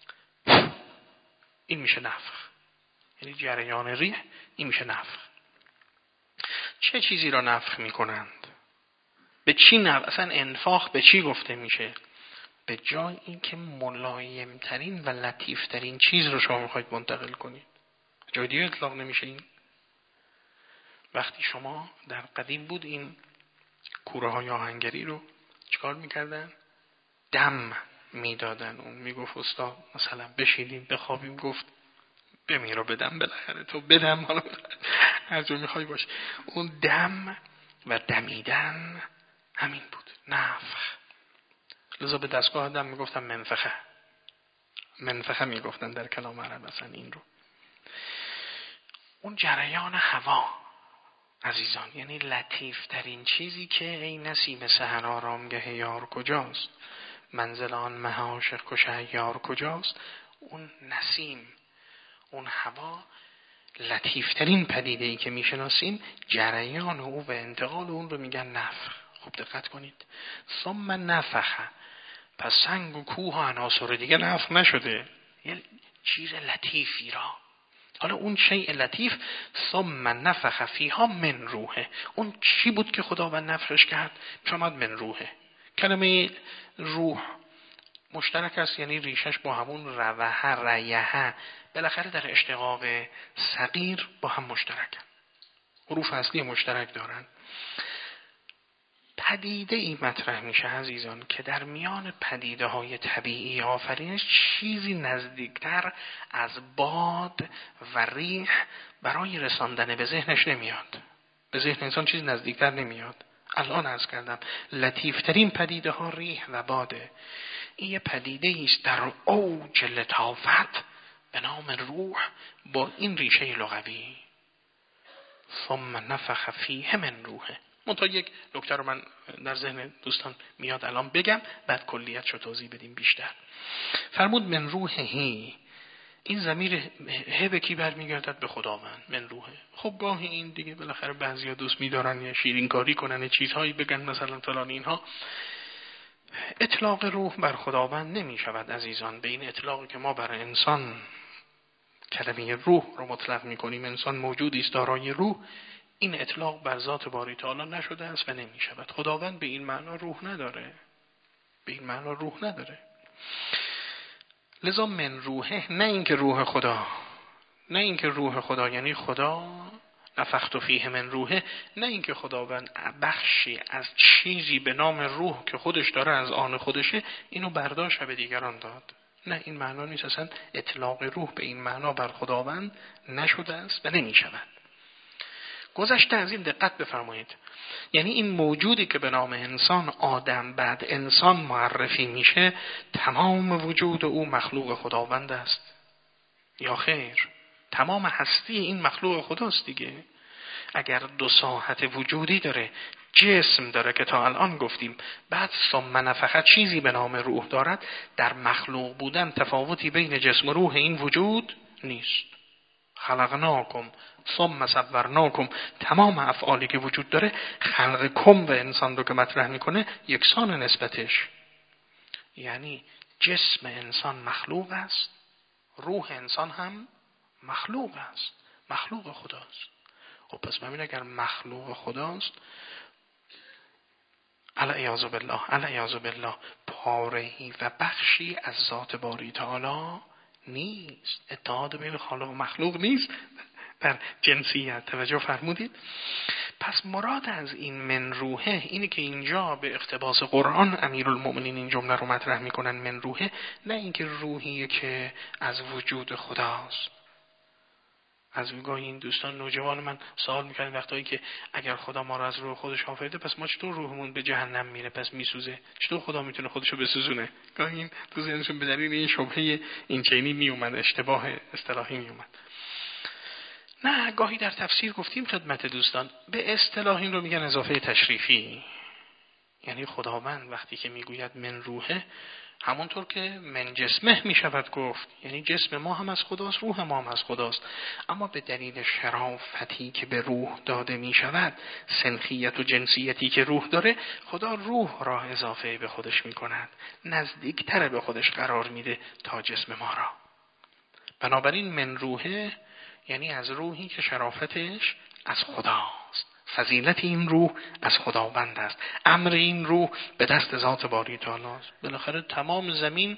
این میشه نفخ، یعنی جریان ریح، این میشه نفخ. چه چیزی را نفخ میکنند؟ به چی اصلا انفاخ به چی گفته میشه؟ به جای اینکه ملایم ترین و لطیف ترین چیز رو شما میخواید منتقل کنید، جای دیگه اطلاق نمیشه. این وقتی شما در قدیم بود این کوره های آهنگری رو چیکار میکردن؟ دم میدادن. اون میگفت استاد مثلا بشینیم بخوابیم، گفت بمیر رو بدم، بالاخره تو بدم، حالا هر جور میخوای باش. اون دم و دمیدن همین بود، نفخ. لذا به دستگاه دم میگفتن منفخه، منفخه میگفتن در کلام عرب مثلا این رو. اون جریان هوا عزیزان، یعنی لطیف ترین چیزی که ای نسیم سحر آرامگه یار کجاست، منزل آن مه عاشق کشه یار کجاست. اون نسیم، اون هوا، لطیف ترین پدیده ای که میشناسیم، جریان او و انتقال اون رو میگن نفخ. خوب دقت کنید. ثم نفخه، پس سنگ و کوه و عناصر دیگه نفخ نشده، یه چیز لطیفی را. حالا اون شیء لطیف ثم نفخ فیها من روحه، اون چی بود که خداوند نفخش کرد؟ فرمود من روحه. کلمه روح مشترک است، یعنی ریشش با همون روحه ریحه، بالاخره در اشتقاق صغیر با هم مشترکن، حروف اصلی مشترک دارن. پدیده ای مطرح میشه عزیزان که در میان پدیده های طبیعی آفرینش چیزی نزدیکتر از باد و ریح برای رساندن به ذهنش نمیاد. به ذهن انسان چیز نزدیکتر نمیاد. الان عرض کردم لطیفترین پدیده ها ریح و باده. این یه پدیده است در اوج لطافت به نام روح با این ریشه لغوی. ثم نفخ فیه من روحه. منتها یک نکته رو من در ذهن دوستان میاد الان بگم، بعد کلیتشو توضیح بدیم بیشتر. فرمود من روحهی، این ضمیر ه به کی برمیگردد؟ به خداوند. من روحه. خب گاهی این دیگه بالاخره بعضیا دوست می‌دارن یا شیرین کاری کنن، چیزهایی بگن مثلا فلان اینها. اطلاق روح بر خداوند نمی شود عزیزان. به این اطلاقی که ما بر انسان کلمه روح رو مطلق می‌کنیم، انسان موجودی است دارای روح، این اطلاق بر ذات باری تعالی نشده است و نمی شود. خداوند به این معنا روح نداره، به این معنا روح نداره. لذا من روحه، نه اینکه روح خدا، نه اینکه روح خدا یعنی خدا نفخت فیه من روحه، نه اینکه خداوند بخشی از چیزی به نام روح که خودش داره از آن خودشه اینو برداشت به دیگران داد. نه، این معنا نیست. اصلا اطلاق روح به این معنا بر خداوند نشده است و نمی شود. گذشته از این دقت بفرمایید. یعنی این موجودی که به نام انسان، آدم بعد انسان معرفی میشه، تمام وجود او مخلوق خداوند است یا خیر؟ تمام هستی این مخلوق خداست دیگه. اگر دو ساحت وجودی داره، جسم داره که تا الان گفتیم، بعد ثم نفخ چیزی به نام روح دارد، در مخلوق بودن تفاوتی بین جسم و روح این وجود نیست. خلقناکم ثم صورناکم، تمام افعالی که وجود داره، خلق کم و انسان رو که مطرح میکنه یکسان نسبتش. یعنی جسم انسان مخلوق است، روح انسان هم مخلوق است، مخلوق خداست. خب پس ببین اگر مخلوق خداست، العیاذ بالله پاره‌ای و بخشی از ذات باری تعالی نیست. اتحاد بین خالق و مخلوق نیست در جنسیت. توجه فرمودید؟ پس مراد از این من روحه اینه که اینجا به اقتباس قرآن امیرالمؤمنین این جمله رو مطرح میکنن، من روحه، نه اینکه روحیه که از وجود خداست. از میگاهی این دوستان نوجوان من سوال میکنن وقتایی که اگر خدا ما رو از روح خودش آفریده، پس ما چطور روحمون به جهنم میره، پس میسوزه، چطور خدا میتونه خودشو بسوزونه؟ گاهی این تو ذهنشون به دلیل این شبهه این چینی میومد، اشتباه اصطلاحی میومد. نه، گاهی در تفسیر گفتیم خدمت دوستان، به اصطلاح این رو میگن اضافه تشریفی. یعنی خداوند وقتی که میگوید من روحه، همونطور که من جسمه میشود گفت، یعنی جسم ما هم از خداست، روح ما هم از خداست، اما به دلیل شرافتی که به روح داده میشود، سنخیت و جنسیتی که روح داره، خدا روح را اضافه به خودش میکند، نزدیکتر به خودش قرار میده تا جسم ما را. بنابراین من روحه یعنی از روحی که شرافتش از خداست، فضیلت این روح از خداوند است، امر این روح به دست ذات باری تعالی است. بالاخره تمام زمین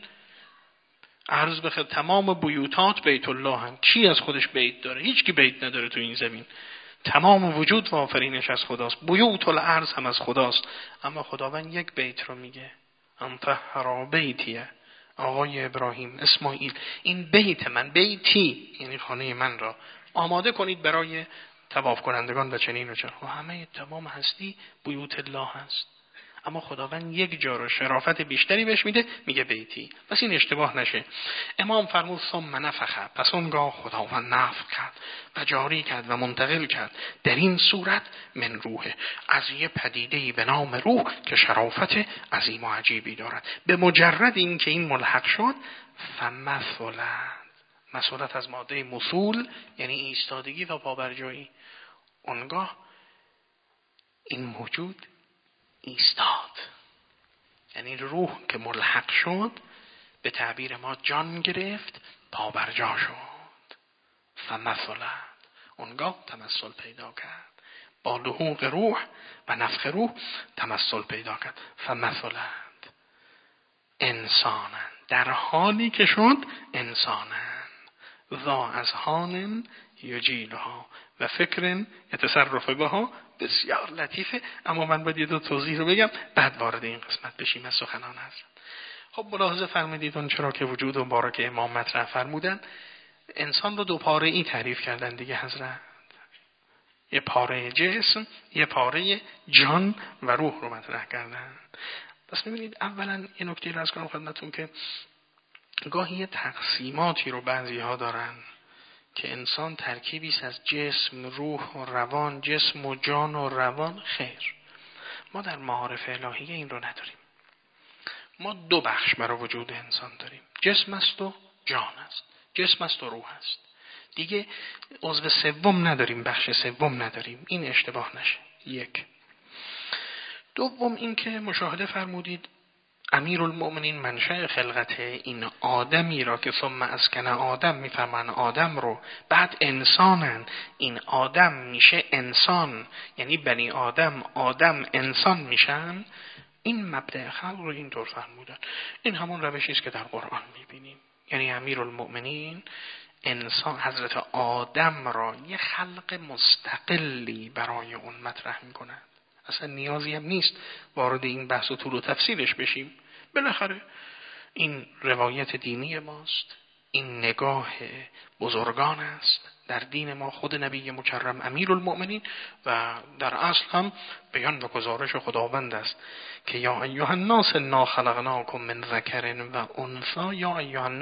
عرض بخیر، تمام بیوتات بیت الله هم. کی از خودش بیت داره؟ هیچ کی بیت نداره تو این زمین. تمام وجود و آفرینش از خداست، بیوت الارض هم از خداست، اما خداوند یک بیت رو میگه، انطهر بیتیه، آقای ابراهیم اسماعیل، این بیت من، بیتی یعنی خانه من را آماده کنید برای طواف کنندگان و چنین و چنین. و همه تمام هستی بیوت الله هست، اما خداوند یک جا رو شرافت بیشتری بهش میده، میگه بیتی. پس این اشتباه نشه. امام فرمود ثم نفخ، پس اونگاه خداوند نفخ کرد و جاری کرد و منتقل کرد در این صورت من روحه، از یه پدیده‌ای به نام روح که شرافت عظیم و عجیبی دارد. به مجرد این که این ملحق شد، فمثلت، مثلت از ماده مثول یعنی ایستادگی و پابرجایی، اونگاه این موجود ایستاد. یعنی روح که ملحق شد، به تعبیر ما جان گرفت، پابرجا شد. فمثلت، اونگاه تمثل پیدا کرد، با لحوق روح و نفخ روح تمثل پیدا کرد. فمثلت انسانن، در حالی که شد انسانن، ذا اذهان یجیلها و فکر یتصرف بها، بسیار لطیفه. اما من باید یه دو توضیح رو بگم بعد وارد این قسمت بشیم از سخنان هستم. خب ملاحظه فرمودید اون چرا که وجود مبارک امام مطرح فرمودن، انسان رو دو پاره ای تعریف کردن دیگه حضرت، یه پاره جسم، یه پاره جان و روح رو مطرح کردن. پس می‌بینید اولا یه نکته رو عرض کنم خدمتتون که گاهی یه تقسیماتی رو بعضی‌ها دارن که انسان ترکیبی است از جسم، روح و روان، جسم و جان و روان. خیر، ما در معارف الهیه این رو نداریم. ما دو بخش برای وجود انسان داریم، جسم است و جان است، جسم است و روح است. دیگه عضو سوم نداریم، بخش سوم نداریم. این اشتباه نشه. یک. دوم این که مشاهده فرمودید امیرالمؤمنین منشأ خلقت این آدمی را که ثم اسکن آدم میفرمان، آدم رو بعد انسانن، این آدم میشه انسان، یعنی بنی آدم، آدم انسان میشن. این مبدأ خلق رو اینطور فرمودن. این همون روشی است که در قرآن میبینیم. یعنی امیرالمؤمنین انسان حضرت آدم را یه خلق مستقلی برای اون مطرح میکنن. اصلا نیازی هم نیست وارد این بحث و طول و تفصیلش بشیم. بالاخره این روایت دینی ماست، این نگاه بزرگان است در دین ما. خود نبی مکرم امیرالمؤمنین و در اصل هم بیان و گزارش خداوند است که یا ایها الناس انا خلقناکم من ذکر و انثی، یا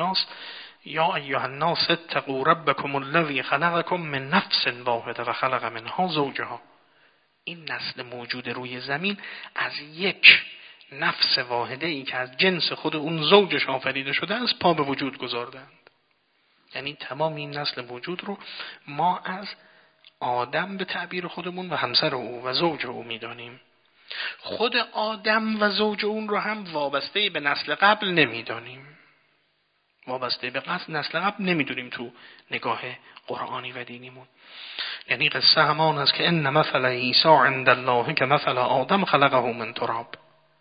ایها الناس اتقوا ربکم الذی خلقکم من نفس واحده و خلق منها زوجها. این نسل موجود روی زمین از یک نفس واحده ای که از جنس خود اون زوجش آفریده شده است پا به وجود گذاردند. یعنی تمام این نسل موجود رو ما از آدم به تعبیر خودمون و همسر او و زوج او میدانیم. خود آدم و زوج اون رو هم وابسته به نسل قبل نمیدانیم، وابسته به نسل قبل نمیدونیم تو نگاه قرآنی و دینیمون. یعنی قصه همان است که ان مثل عیسی عند الله که مثل آدم خلقه من تراب.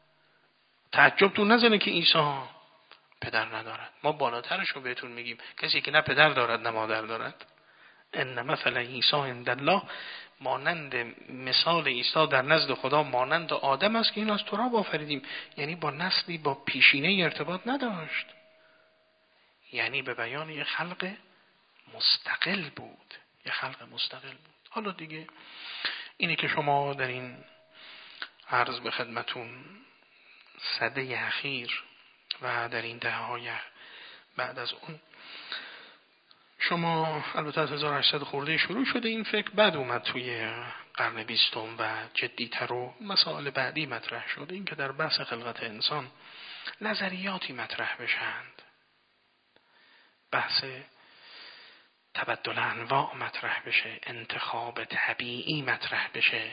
تعجب تو نزنه که عیسی پدر ندارد. ما بالاترش رو بهتون میگیم، کسی که نه پدر دارد نه مادر دارد. ان مثل عیسی عند الله، مانند مثال عیسی در نزد خدا مانند آدم است که این از تراب آفریدیم. یعنی با نسلی با پیشینه ارتباط نداشت، یعنی به بیان یه خلق مستقل بود، یه خلق مستقل بود. حالا دیگه اینی که شما در این عرض به خدمتون سده اخیر و در این دهه‌های بعد از اون شما البته از 1800 خورده شروع شده این فکر، بعد اومد توی قرن 20 و جدی‌تر و مسائل بعدی مطرح شده، این که در بحث خلقت انسان نظریاتی مطرح بشند، بحث تبدل انواع مطرح بشه، انتخاب طبیعی مطرح بشه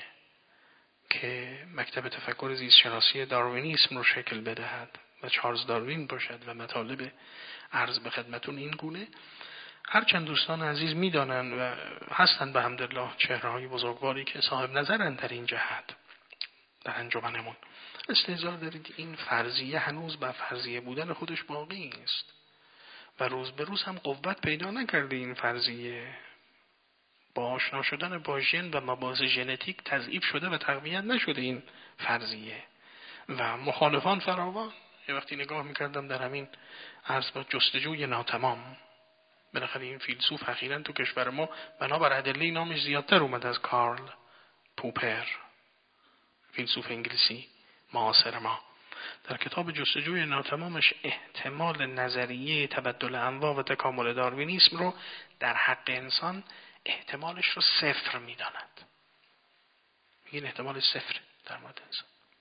که مکتب تفکر زیست شناسی داروینیسم رو شکل بدهد و چارلز داروین باشد و مطالب عرض به خدمتون این گونه. هرچند دوستان عزیز میدانند و هستند به حمدالله چهره‌های بزرگواری که صاحب نظرند در این جهت در انجمنمون، استحضار دارید این فرضیه هنوز به فرضیه بودن خودش باقی است و روز به روز هم قوت پیدا نکرده. این فرضیه با آشنا شدن با ژن و مباحث ژنتیک تضعیف شده و تقویت نشده این فرضیه و مخالفان فراوان. یه وقتی نگاه میکردم در همین عرض با جستجوی ناتمام، بالاخره این فیلسوف اخیراً تو کشور ما بنابر ادله نامش زیادتر اومد از کارل پوپر، فیلسوف انگلیسی معاصر ما، در کتاب جستجوی ناتمامش احتمال نظریه تبدل انواع و تکامل داروینیسم رو در حق انسان احتمالش رو 0 میداند. این احتمال 0 در مورد انسان.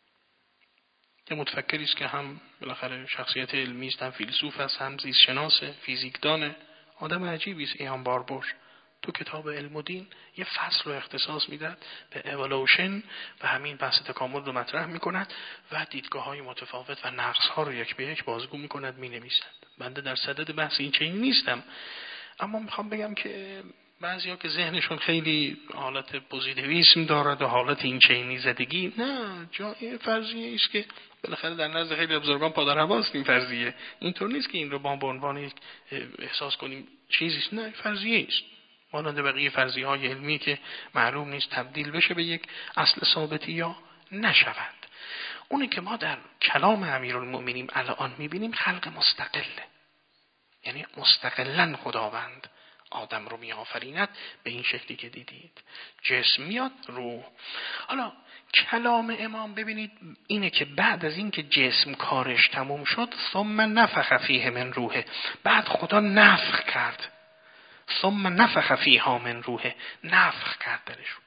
یه متفکری است که هم بالاخره شخصیت علمی است، هم فیلسوف است، هم زیست شناس، فیزیکدان، آدم عجیبی است. ایان باربور تو کتاب علم و دین یه فصل رو اختصاص میداد به اِوولوشن و همین بحث تکامل رو مطرح میکند و دیدگاه‌های متفاوت و نقص‌ها رو یک به یک بازگو میکند، مینویسد. بنده در صدد بحث این چنین نیستم، اما میخوام بگم که بعضیا که ذهنشون خیلی حالت پوزیتیویسم دارد و حالت این چنینی زدگی، نه، جای فرضیه است که بالاخره در نزد خیلی بزرگان پادر هواست. این فرضیه اینطور نیست که این رو با به عنوان یک احساس کنیم چیزی است، نه، فرضیه است مانند بقیه فرضیه های علمی که معلوم نیست تبدیل بشه به یک اصل ثابتی یا نشود. اونی که ما در کلام امیرالمؤمنین الان میبینیم خلق مستقله، یعنی مستقلاً خداوند آدم رو میآفریند به این شکلی که دیدید، جسم میاد روح. حالا کلام امام ببینید اینه که بعد از این که جسم کارش تموم شد، ثم نفخ فیه من روحه، بعد خدا نفخ کرد، ثم نفخ فیها من روحه، نفخ کرد درشون.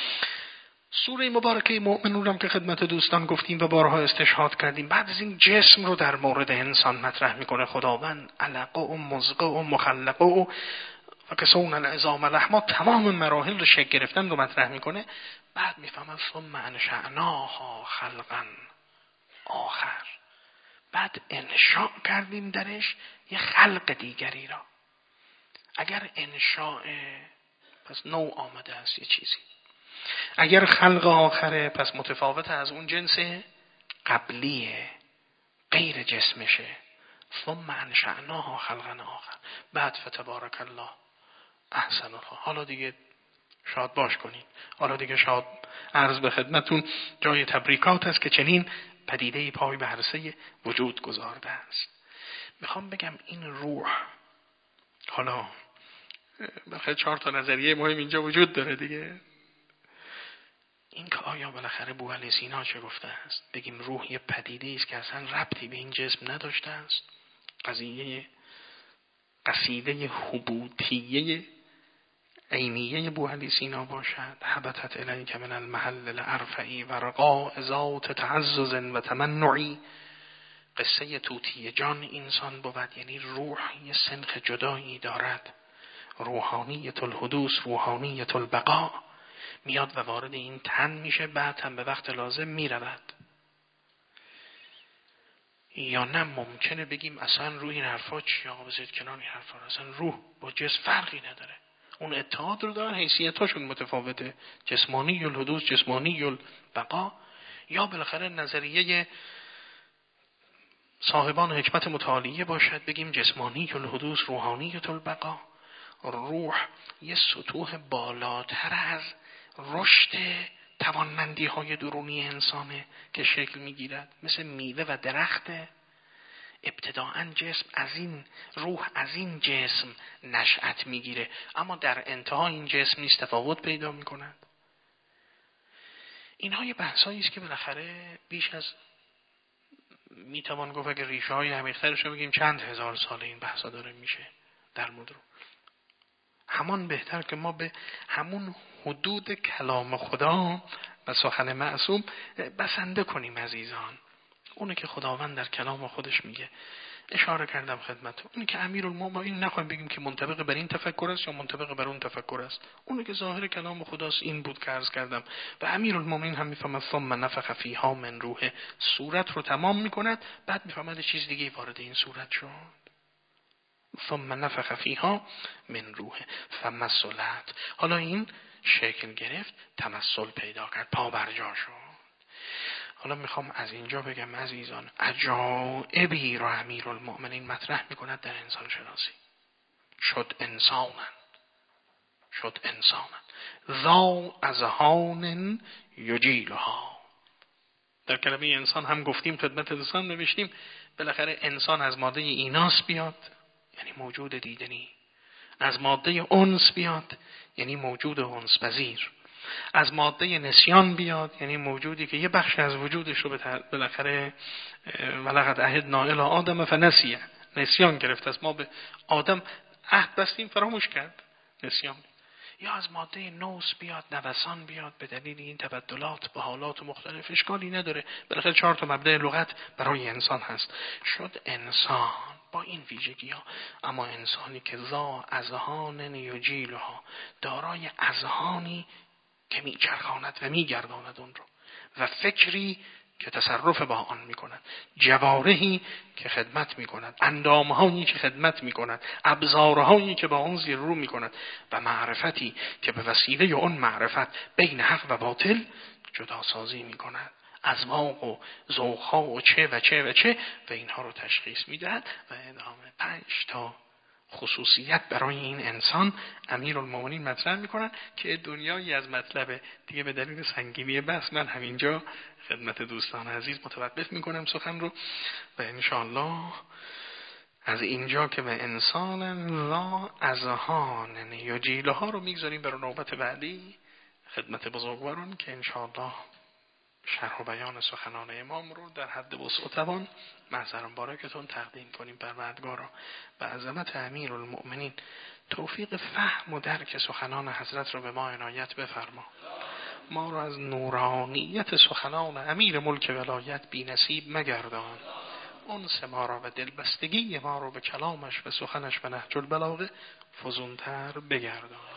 سوره مبارکه مؤمنون هم که خدمت دوستان گفتیم و بارها استشهاد کردیم، بعد از این جسم رو در مورد انسان مطرح میکنه خداوند، علقه و مزغه و مخلقه و کسون العظام لحما، تمام مراحل رو شکل گرفتن رو مطرح میکنه. بعد میفهمن ثم انشأناها خلقا آخر، بعد انشاء کردیم درش یه خلق دیگری را. اگر انشاء پس نوع آمده است یه چیزی، اگر خلق آخره پس متفاوت از اون جنس قبلیه، غیر جسمشه. ثم انشأناها خلقا آخر، بعد فتبارک الله احسن الخالقین. حالا دیگه شاد باش کنید، حالا دیگه شاد عرض به خدمتون جای تبریکات است که چنین پدیده پای به عرصه وجود گذارده است. میخوام بگم این روح، حالا بالاخره 4 تا نظریه مهم اینجا وجود داره دیگه. این که آیا بالاخره بوعلی سینا چه گفته است؟ بگیم روح یه پدیده است که اصلا ربطی به این جسم نداشته است. قصیده حبوطیه عینیه بوعلی سینا باشد، حبتت الیک من المحل الارفعی و رقاء ذات تعزز و تمنعی. قصه طوطی جان انسان بود، یعنی روح یه سنخ جدایی دارد، روحانیت الحدوث، روحانیت البقاء، میاد و وارد این تن میشه، بعد هم به وقت لازم میرود. یا نه ممکنه بگیم اصلا روح این حرفا چی؟ آقا بذارید کنار این حرفا، اصلا روح با جسم فرقی نداره، اون اتحاد رو دارن، حیثیتاشون متفاوته، جسمانی الحدوث، جسمانی البقاء. یا بالاخره نظریه صاحبان حکمت متعالیه باشد، بگیم جسمانی الحدوث، روحانی البقاء. روح یه سطوح بالاتر از رشد توانمندی های درونی انسانه که شکل میگیرد، مثل میوه و درخت. ابتداعاً جسم از این روح از این جسم نشأت میگیره، اما در انتها این جسم نیز تفاوت پیدا میکند. اینها یه بحثایی است که بالاخره بیش از میتوان گفت اگر ریشه های عمیق‌ترش رو بگیم چند هزار سال این بحثا داره میشه در مورد. همان بهتر که ما به همون حدود کلام خدا و سخن معصوم بسنده کنیم عزیزان. اونه که خداوند در کلام خودش میگه، اشاره کردم خدمتتون، اینه که امیرالمومنین نخوایم بگیم که منطبق بر این تفکر است یا منطبق بر اون تفکر است. اونه که ظاهر کلام خداست این بود که عرض کردم. و امیرالمومنین هم میفهمد ثم نفخ فیها من روحه، صورت رو تمام میکند، بعد میفهمد چیز دیگه وارد این صورت شد. ثم نفخ فیها من روحه فمثلت، حالا این شکل گرفت، تمثل پیدا کرد، پا برجا شد. حالا میخوام از اینجا بگم عزیزان، عجایبی را امیرالمؤمنین مطرح میکند در انسان شناسی. شد انسانن ذا اذهان یجیلها. در کلمه انسان هم گفتیم خدمت دوستان نوشتیم، بالاخره انسان از ماده ایناس بیاد یعنی موجود دیدنی، از ماده انس بیاد یعنی موجود انس پذیر، از ماده نسیان بیاد یعنی موجودی که یه بخش از وجودش رو بالاخره ولقد عهدنا الی آدم فنسیه، نسیان گرفت. از ما به آدم عهد بستیم فراموش کرد، نسیان. یا از ماده نوس بیاد، نوسان بیاد، به دلیل این تبدلات به حالات مختلف، اشکالی نداره، بالاخره 4 تا مبدأ لغت برای انسان هست. شد انسان با این ویژگی ها، اما انسانی که ذا اذهان یجیلها، دارای اذهانی که میچرخاند و میگرداند اون رو، و فکری که تصرف با آن میکند، جوارحی که خدمت میکند، اندامهایی که خدمت میکند، ابزارهایی که با آن زیر رو میکند، و معرفتی که به وسیله اون معرفت بین حق و باطل جداسازی میکند، اذواق و ذوقها و چه و چه و چه و اینها رو تشخیص میدهد. و ادامه 5 تا خصوصیت برای این انسان امیرالمومنین مطرح میکنن که دنیایی از مطلب دیگه به دلیل سنگینی بحث من همینجا خدمت دوستان عزیز متوقف میکنم سخن رو، و انشاءالله از اینجا که به انسان لا اذهان یجیلها رو میگذاریم برای نوبت بعدی خدمت بزرگواران که انشاءالله شرح و بیان سخنان امام رو در حد وسع و توان محضر مبارکتون تقدیم کنیم پروردگارا. به عظمت امیرالمؤمنین توفیق فهم و درک سخنان حضرت رو به ما عنایت بفرما. ما رو از نورانیت سخنان امیر ملک ولایت بی نصیب مگردان. انس ما را و دلبستگی ما رو به کلامش و سخنش و نهج البلاغه فزونتر بگردان.